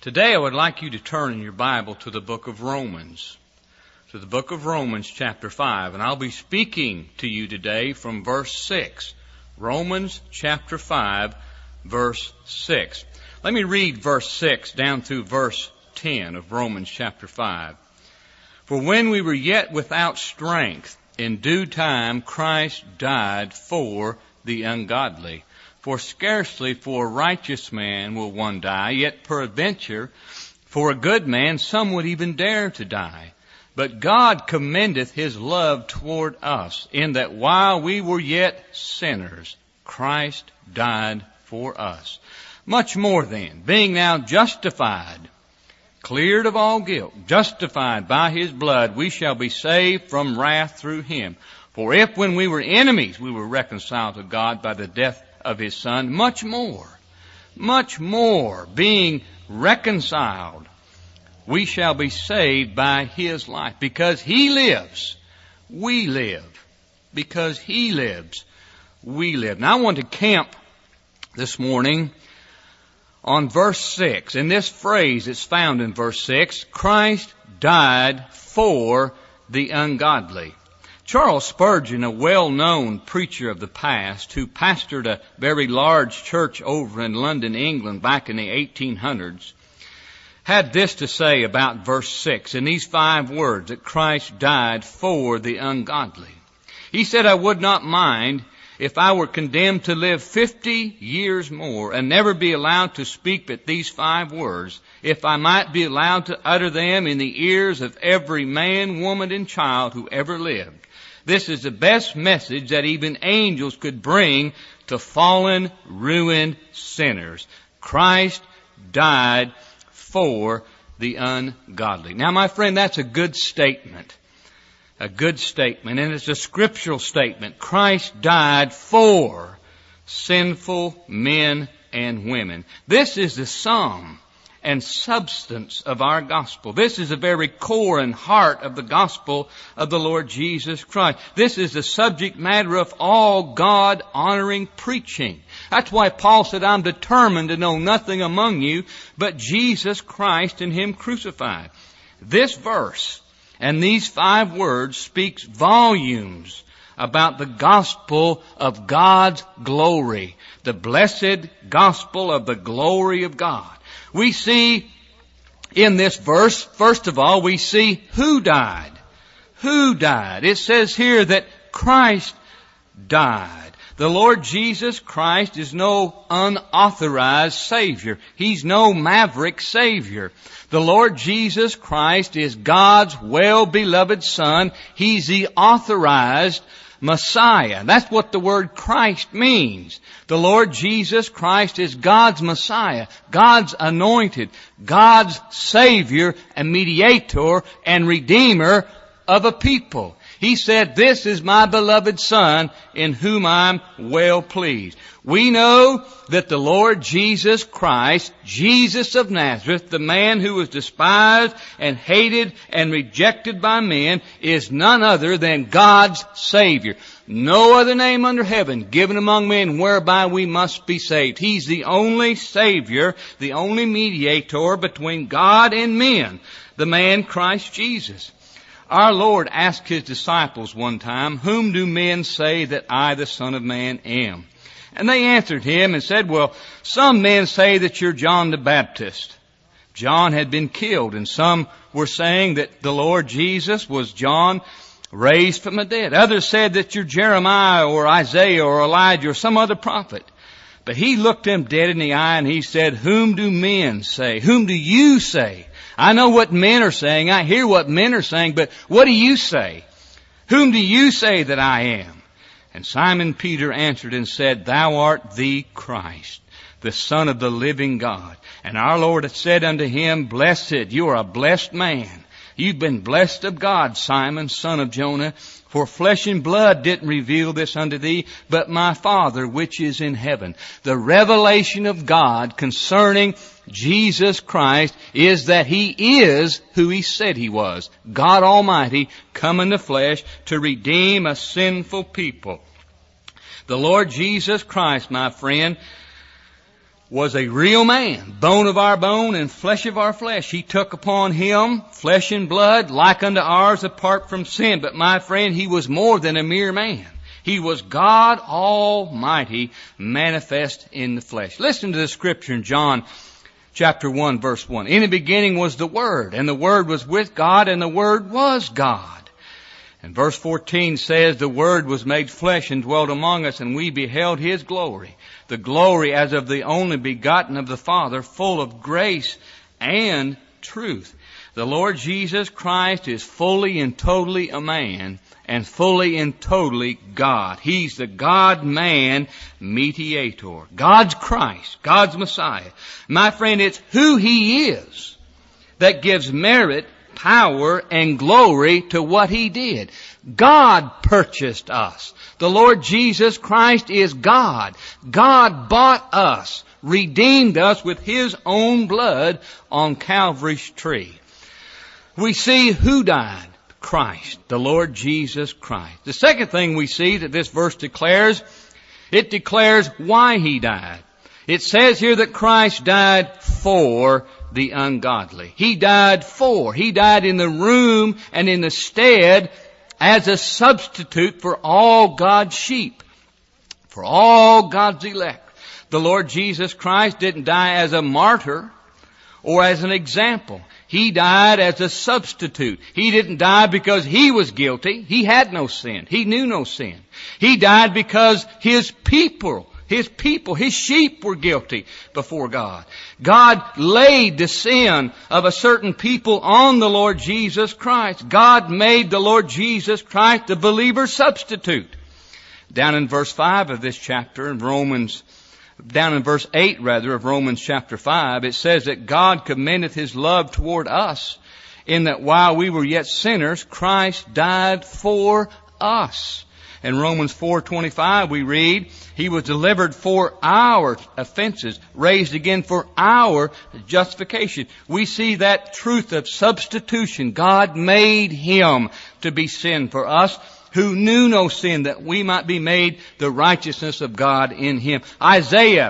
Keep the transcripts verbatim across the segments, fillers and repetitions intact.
Today I would like you to turn in your Bible to the book of Romans, to the book of Romans chapter five, and I'll be speaking to you today from verse six. Romans chapter five, verse six. Let me read verse six down through verse ten of Romans chapter five. For when we were yet without strength, in due time Christ died for the ungodly. For scarcely for a righteous man will one die, yet peradventure for a good man some would even dare to die. But God commendeth his love toward us, in that while we were yet sinners, Christ died for us. Much more then, being now justified, cleared of all guilt, justified by his blood, we shall be saved from wrath through him. For if when we were enemies we were reconciled to God by the death of his Son, much more, much more, being reconciled, we shall be saved by his life. Because he lives, we live. Because he lives, we live. Now I want to camp this morning on verse six. And this phrase is found in verse six, Christ died for the ungodly. Charles Spurgeon, a well-known preacher of the past who pastored a very large church over in London, England back in the eighteen hundreds, had this to say about verse six in these five words, that Christ died for the ungodly. He said, I would not mind if I were condemned to live fifty years more and never be allowed to speak but these five words, if I might be allowed to utter them in the ears of every man, woman, and child who ever lived. This is the best message that even angels could bring to fallen, ruined sinners. Christ died for the ungodly. Now, my friend, that's a good statement. A good statement. And it's a scriptural statement. Christ died for sinful men and women. This is the sum and substance of our gospel. This is the very core and heart of the gospel of the Lord Jesus Christ. This is the subject matter of all God-honoring preaching. That's why Paul said, I'm determined to know nothing among you but Jesus Christ and him crucified. This verse and these five words speaks volumes about the gospel of God's glory, the blessed gospel of the glory of God. We see in this verse, first of all, we see who died. Who died? It says here that Christ died. The Lord Jesus Christ is no unauthorized Savior. He's no maverick Savior. The Lord Jesus Christ is God's well-beloved Son. He's the authorized Messiah. That's what the word Christ means. The Lord Jesus Christ is God's Messiah, God's anointed, God's Savior and mediator and Redeemer of a people. He said, this is my beloved Son in whom I'm well pleased. We know that the Lord Jesus Christ, Jesus of Nazareth, the man who was despised and hated and rejected by men, is none other than God's Savior. No other name under heaven given among men whereby we must be saved. He's the only Savior, the only mediator between God and men, the man Christ Jesus. Our Lord asked his disciples one time, whom do men say that I, the Son of Man, am? And they answered him and said, well, some men say that you're John the Baptist. John had been killed, and some were saying that the Lord Jesus was John raised from the dead. Others said that you're Jeremiah or Isaiah or Elijah or some other prophet. But he looked them dead in the eye and he said, whom do men say? Whom do you say? I know what men are saying. I hear what men are saying, but what do you say? Whom do you say that I am? And Simon Peter answered and said, thou art the Christ, the Son of the living God. And our Lord hath said unto him, blessed, you are a blessed man. You've been blessed of God, Simon, son of Jonah. For flesh and blood didn't reveal this unto thee, but my Father which is in heaven. The revelation of God concerning Jesus Christ is that He is who He said He was. God Almighty come in the flesh to redeem a sinful people. The Lord Jesus Christ, my friend, was a real man, bone of our bone and flesh of our flesh. He took upon him flesh and blood like unto ours apart from sin. But my friend, he was more than a mere man. He was God Almighty manifest in the flesh. Listen to the scripture in John chapter one verse one. In the beginning was the Word, and the Word was with God, and the Word was God. And verse fourteen says, the Word was made flesh and dwelt among us, and we beheld His glory. The glory as of the only begotten of the Father, full of grace and truth. The Lord Jesus Christ is fully and totally a man, and fully and totally God. He's the God-man mediator. God's Christ, God's Messiah. My friend, it's who He is that gives merit, power, and glory to what He did. God purchased us. The Lord Jesus Christ is God. God bought us, redeemed us with His own blood on Calvary's tree. We see who died. Christ, the Lord Jesus Christ. The second thing we see that this verse declares, it declares why He died. It says here that Christ died for the ungodly. He died for. He died in the room and in the stead as a substitute for all God's sheep, for all God's elect. The Lord Jesus Christ didn't die as a martyr or as an example. He died as a substitute. He didn't die because He was guilty. He had no sin. He knew no sin. He died because His people, His people, His sheep were guilty before God. God laid the sin of a certain people on the Lord Jesus Christ. God made the Lord Jesus Christ the believer's substitute. Down in verse five of this chapter in Romans Down in verse eight, rather, of Romans chapter five, it says that God commendeth His love toward us in that while we were yet sinners, Christ died for us. In Romans four twenty-five we read, He was delivered for our offenses, raised again for our justification. We see that truth of substitution. God made Him to be sin for us, who knew no sin, that we might be made the righteousness of God in Him. Isaiah,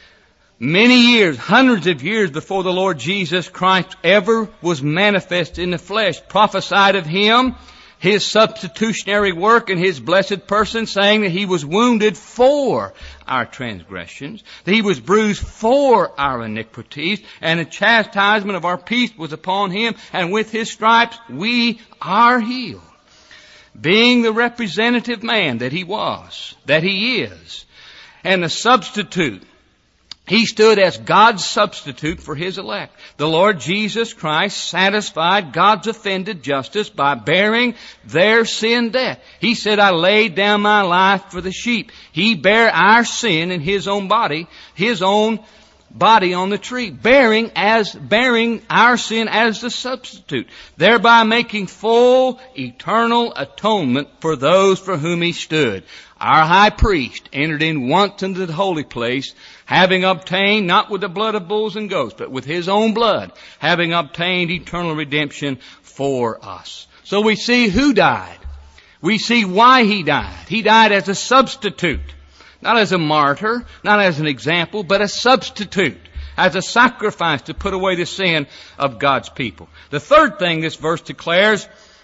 many years, hundreds of years before the Lord Jesus Christ ever was manifest in the flesh, prophesied of Him, His substitutionary work and His blessed person, saying that He was wounded for our transgressions, that He was bruised for our iniquities, and the chastisement of our peace was upon Him, and with His stripes we are healed. Being the representative man that He was, that He is, and the substitute, He stood as God's substitute for His elect. The Lord Jesus Christ satisfied God's offended justice by bearing their sin debt. He said, I laid down my life for the sheep. He bare our sin in His own body, His own body on the tree, bearing as bearing our sin as the substitute, thereby making full eternal atonement for those for whom He stood. Our high priest entered in once into the holy place, having obtained, not with the blood of bulls and goats, but with His own blood, having obtained eternal redemption for us. So we see who died. We see why He died. He died as a substitute. Not as a martyr, not as an example, but a substitute, as a sacrifice to put away the sin of God's people. The third thing this verse declares,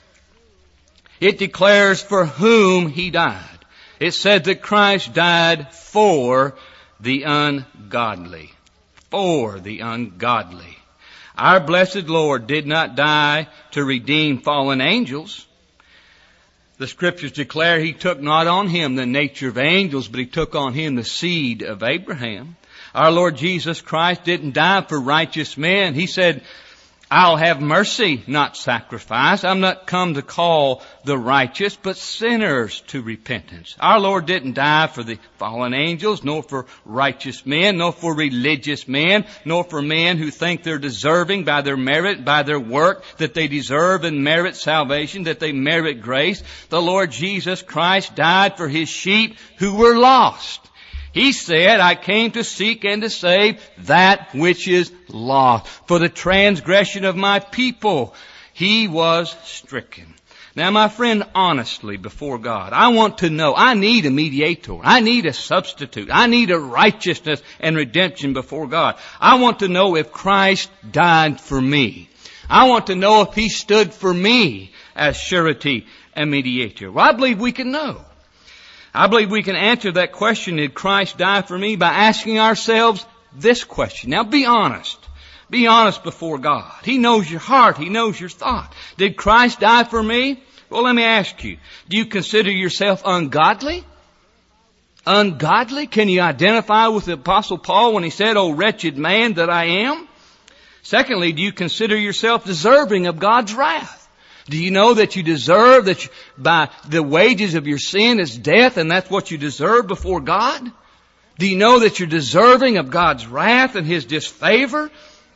it declares for whom He died. It said that Christ died for the ungodly. For the ungodly. Our blessed Lord did not die to redeem fallen angels. The Scriptures declare He took not on Him the nature of angels, but He took on Him the seed of Abraham. Our Lord Jesus Christ didn't die for righteous men. He said, I'll have mercy, not sacrifice. I'm not come to call the righteous, but sinners to repentance. Our Lord didn't die for the fallen angels, nor for righteous men, nor for religious men, nor for men who think they're deserving by their merit, by their work, that they deserve and merit salvation, that they merit grace. The Lord Jesus Christ died for His sheep who were lost. He said, I came to seek and to save that which is lost. For the transgression of my people, He was stricken. Now, my friend, honestly, before God, I want to know, I need a mediator. I need a substitute. I need a righteousness and redemption before God. I want to know if Christ died for me. I want to know if He stood for me as surety and mediator. Well, I believe we can know. I believe we can answer that question, did Christ die for me, by asking ourselves this question. Now, be honest. Be honest before God. He knows your heart. He knows your thought. Did Christ die for me? Well, let me ask you, do you consider yourself ungodly? Ungodly? Can you identify with the Apostle Paul when he said, "O wretched man that I am"? Secondly, do you consider yourself deserving of God's wrath? Do you know that you deserve, that you, by the wages of your sin is death, and that's what you deserve before God? Do you know that you're deserving of God's wrath and His disfavor?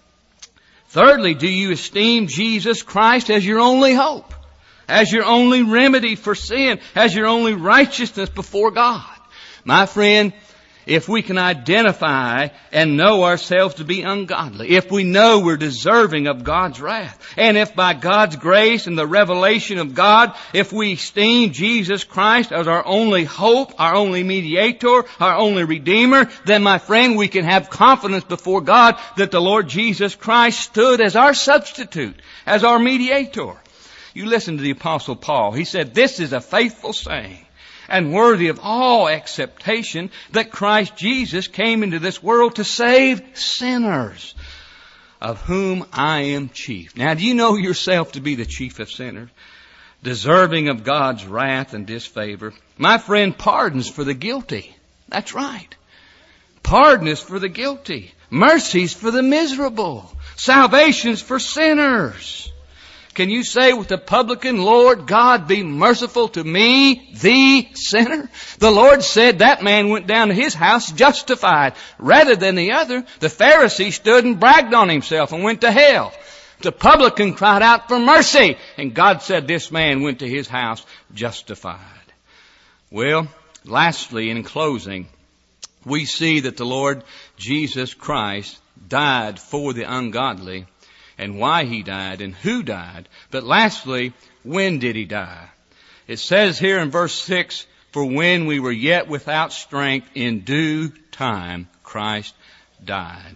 Thirdly, do you esteem Jesus Christ as your only hope, as your only remedy for sin, as your only righteousness before God? My friend, if we can identify and know ourselves to be ungodly, if we know we're deserving of God's wrath, and if by God's grace and the revelation of God, if we esteem Jesus Christ as our only hope, our only mediator, our only redeemer, then my friend, we can have confidence before God that the Lord Jesus Christ stood as our substitute, as our mediator. You listen to the Apostle Paul. He said, "This is a faithful saying and worthy of all acceptation, that Christ Jesus came into this world to save sinners, of whom I am chief." Now, do you know yourself to be the chief of sinners, deserving of God's wrath and disfavor? My friend, pardons for the guilty. That's right. Pardon is for the guilty. Mercy's for the miserable. Salvation's for sinners. Can you say with the publican, "Lord God, be merciful to me, the sinner"? The Lord said that man went down to his house justified rather than the other. The Pharisee stood and bragged on himself and went to hell. The publican cried out for mercy, and God said this man went to his house justified. Well, lastly, in closing, we see that the Lord Jesus Christ died for the ungodly, and why He died and who died. But lastly, when did He die? It says here in verse six, "For when we were yet without strength, in due time Christ died."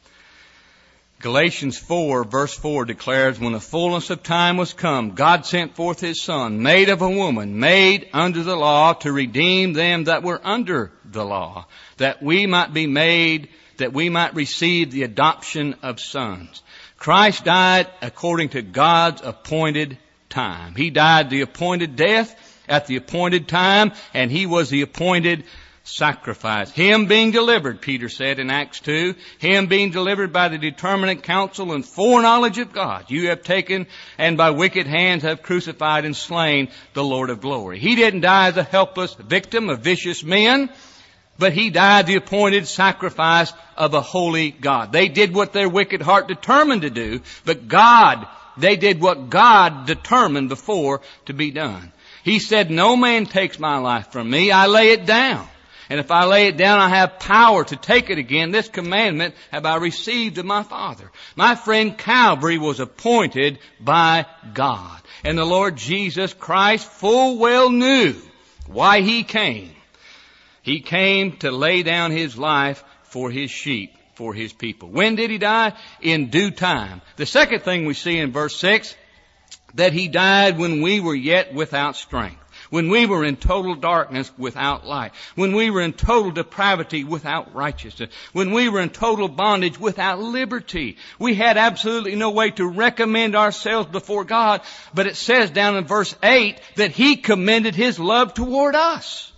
Galatians four verse four declares, "When the fullness of time was come, God sent forth His Son, made of a woman, made under the law, to redeem them that were under the law, that we might be made, that we might receive the adoption of sons." Christ died according to God's appointed time. He died the appointed death at the appointed time, and He was the appointed sacrifice. Him being delivered, Peter said in Acts two, Him being delivered by the determinate counsel and foreknowledge of God, you have taken and by wicked hands have crucified and slain the Lord of glory. He didn't die as a helpless victim of vicious men, but He died the appointed sacrifice of a holy God. They did what their wicked heart determined to do, but God, they did what God determined before to be done. He said, "No man takes my life from me. I lay it down. And if I lay it down, I have power to take it again. This commandment have I received of my Father." My friend, Calvary was appointed by God. And the Lord Jesus Christ full well knew why He came. He came to lay down His life for His sheep, for His people. When did He die? In due time. The second thing we see in verse six, that He died when we were yet without strength, when we were in total darkness without light, when we were in total depravity without righteousness, when we were in total bondage without liberty. We had absolutely no way to recommend ourselves before God, but it says down in verse eight that He commended His love toward us.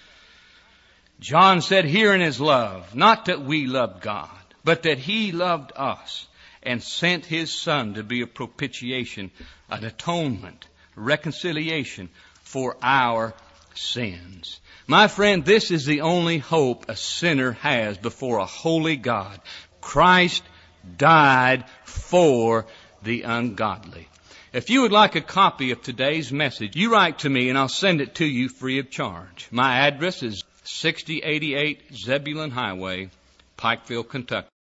John said here in his love, not that we loved God, but that He loved us and sent His Son to be a propitiation, an atonement, reconciliation for our sins. My friend, this is the only hope a sinner has before a holy God. Christ died for the ungodly. If you would like a copy of today's message, you write to me and I'll send it to you free of charge. My address is sixty eighty-eight Zebulon Highway, Pikeville, Kentucky.